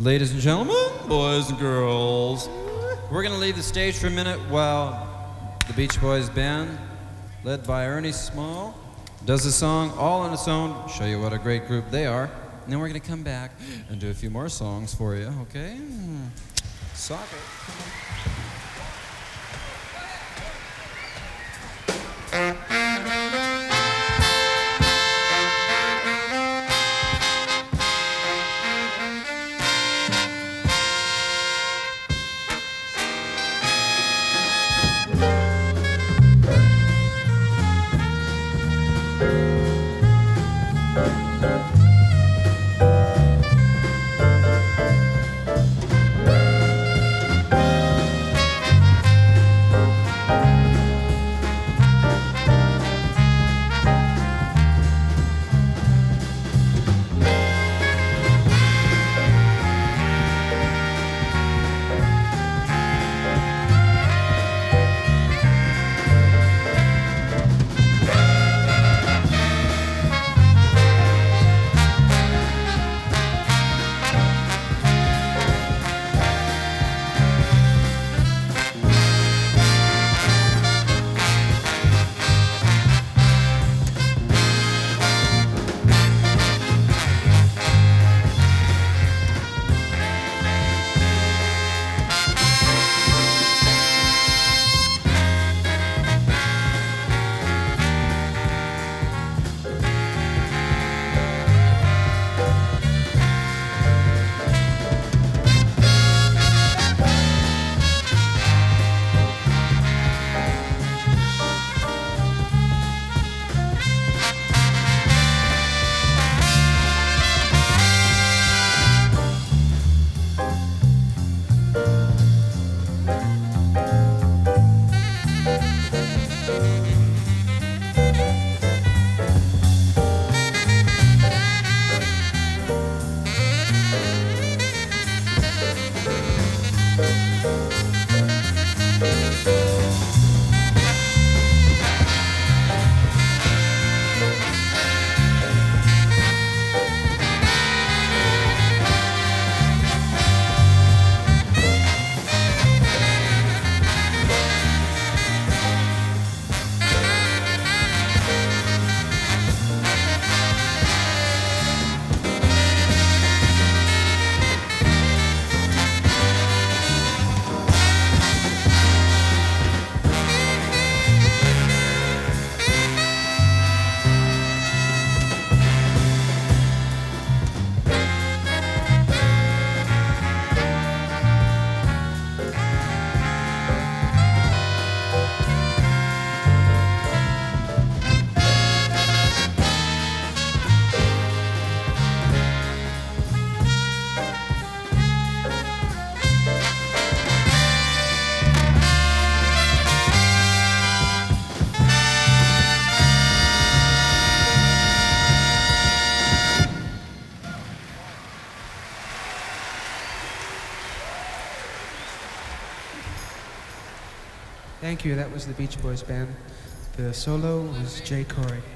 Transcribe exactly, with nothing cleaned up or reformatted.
Ladies and gentlemen, boys and girls, we're going to leave the stage for a minute while the Beach Boys band, led by Ernie Small, does the song all on its own, show you what a great group they are, and then we're going to come back and do a few more songs for you, okay? Soccer. Thank you. That was the Beach Boys band. The solo was Jay Corey.